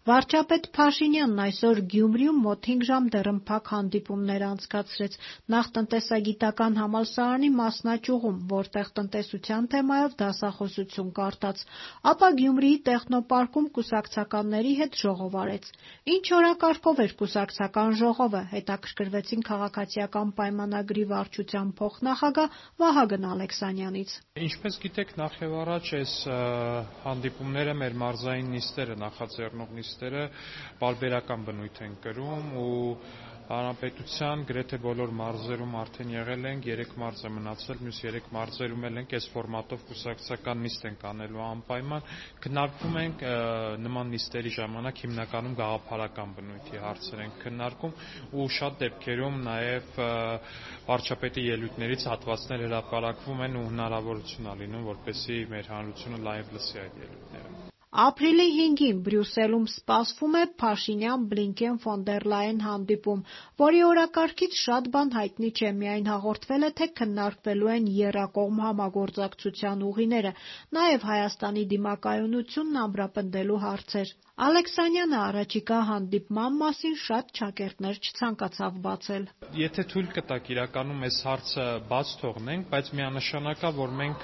Վարչապետ Փաշինյանն այսօր Գյումրիում մոտ 5 ժամ դեռնփակ հանդիպումներ անցկացրեց նախ տնտեսագիտական համալսարանի մասնաճյուղում, որտեղ տնտեսության թեմայով դասախոսություն կարդաց, ապա Գյումրիի տեխնոպարկում կուսակցականների հետ ժողով արեց։ Ինչ օրակարգով էր կուսակցական ժողովը, հետաքրքրվեցին քաղաքացիական պայմանագրի վարչության փոխնախագահ Վահագն Ալեքսանյանից։ Ինչպես գիտեք, նախ եւ առաջ այս հանդիպումները մեր մարզային նիստերը, նախաձեռնող նիստերը պարբերական բնույթ են կրում ու հանրապետության գրեթե բոլոր մարզերում արդեն եղել ենք, 3 մարզ է մնացել, մյուս 3 մարզերում էլ ենք, այս ֆորմատով կուսակցական նիստ ենք անելու անպայման, քննարկում ենք նման նիստերի ժամանակ հիմնականում գաղափարական բնույթի հարցեր ենք քննարկում ու շատ դեպքերում նաև վարչապետի ելույթներից հատվածներ հրապարակվում են ու հնարավորություն ա լինում, որպեսզի մեր հանրությունը լայվ լսի այդ ելույթները։ Ապրիլի 5-ին Բրյուսելում սպասվում է Փաշինյան-Բլինկեն-ֆոն դեր Լայեն հանդիպում, որի օրակարգից շատ բան հայտնի չէ, միայն հաղորդվել է, թե քննարկվելու են եռակողմ համագործակցության ուղիները, նաև Հայաստանի դիմակայունությունն ամրապնդելու հարցեր։ Ալեքսանյանը առաջիկա հանդիպման մասին շատ ճակերտներ չցանկացավ բացել։ Եթե թույլ կտաք, իրականում այս հարցը բաց թողնենք, բայց միանշանակ է, որ մենք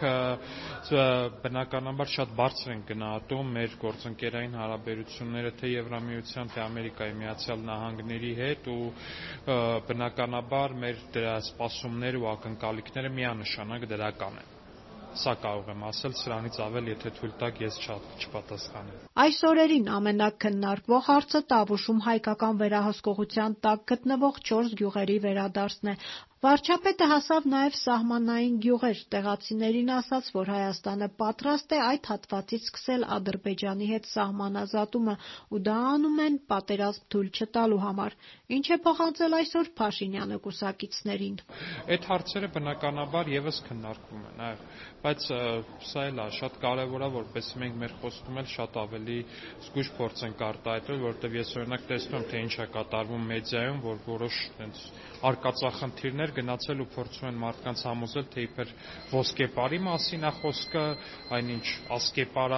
բնականաբար շատ բարձր ենք գնահատում մեր գործընկերային հարաբերությունները թե Եվրամիության, թե Ամերիկայի Միացյալ Նահանգների հետ ու բնականաբար մեր դրա սպասումները ու ակնկալիքները միանշանակ դրական են։ Սա կարող եմ ասել, սրանից ավել, եթե թույլ տաք, ես չպատասխանեմ։ Այս օրերին ամենաքննարկվող հարցը Տավուշում հայկական վերահսկողության տակ գտնվող 4 գյուղերի վերադարձն է։ Վարչապետը հասավ նաև սահմանային գյուղեր, տեղացիներին ասաց, որ Հայաստանը պատրաստ է այդ հատվածից սկսել Ադրբեջանի հետ սահմանազատումը ու դա անում են պատերազմ թույլ չտալու համար։ Ինչ է փոխանցել այսօր Փաշինյանը կուսակիցներին։ Այդ հարցերը բնականաբար եւս քննարկվում են, այո, բայց սա էլ է շատ կարևոր է, որպեսզի մենք մեր խոսքում էլ շատ ավելի զգույշ փորձենք արտահայտել, որովհետեւ ես օրինակ տեսնում եմ, թե ինչ է կատարվում մեդիայում, որ որոշ այնց արկածախնդիրներ գնացել ու փորձում են մարդկանց համոզել, թե իբր ոսկեպարի մասին է խոսքը, այնինչ ասկեպարա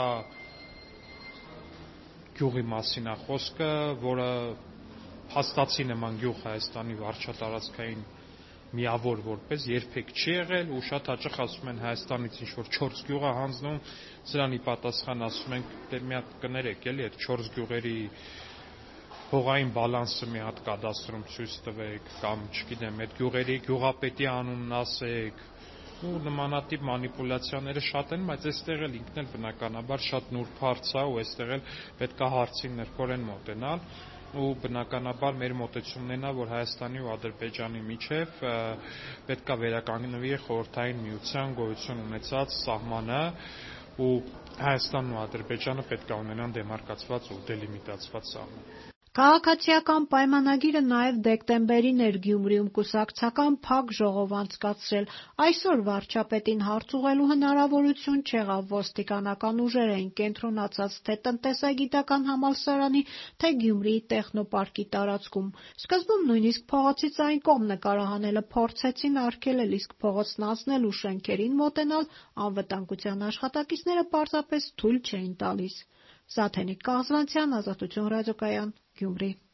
գյուղի մասին է խոսքը, որը փաստացի նման գյուղ Հայաստանի վարչատարածքային միավոր որպես երբեք չի եղել ու շատ հաճախ ասում են Հայաստանից ինչ որ 4 գյուղ է հանձնում, սրանի պատասխան ասում ենք, դե մի հատ կներեք էլի այդ 4 գյուղերի հողային բալանսը մի հատ կադաստրում ցույց տվեք կամ չգիտեմ այդ գյուղերի գյուղապետի անունն ասեք ու նմանատիպ մանիպուլյացիաները շատ են, բայց այստեղ էլ ինքն էլ բնականաբար շատ նուրբ հարց է ու այստեղ էլ պետք է հարցին նրբորեն մոտենալ ու բնականաբար մեր մոտեցումն է, որ Հայաստանի ու Ադրբեջանի միջև պետք է վերականգնվի խորհրդային միության գոյություն ունեցած սահմանը ու Հայաստանն ու Ադրբեջանը պետք է ունենան դեմարկացված ու դելիմիտացված սահման։ Քաղաքացիական պայմանագիրը նաև դեկտեմբերին էր Գյումրիում կուսակցական փակ ժողով անցկացրել։ Այսօր վարչապետին հարց ուղղելու հնարավորություն չեղավ, ոստիկանական ուժեր էին կենտրոնացած թե տնտեսագիտական համալսարանի, թե Գյումրիի տեխնոպարկի տարածքում։ Սկզբում նույնիսկ փողոցից այն կողմ նկարահանելը փորձեցին արգելել, իսկ փողոցն անցնել ու շենքերին մոտենալ անվտանգության աշխատակիցները պարզապես թույլ չէին տալիս։ Սաթենիկ Կաղզվանցյան, Ազատություն ռադիոկայան, Գյումրի։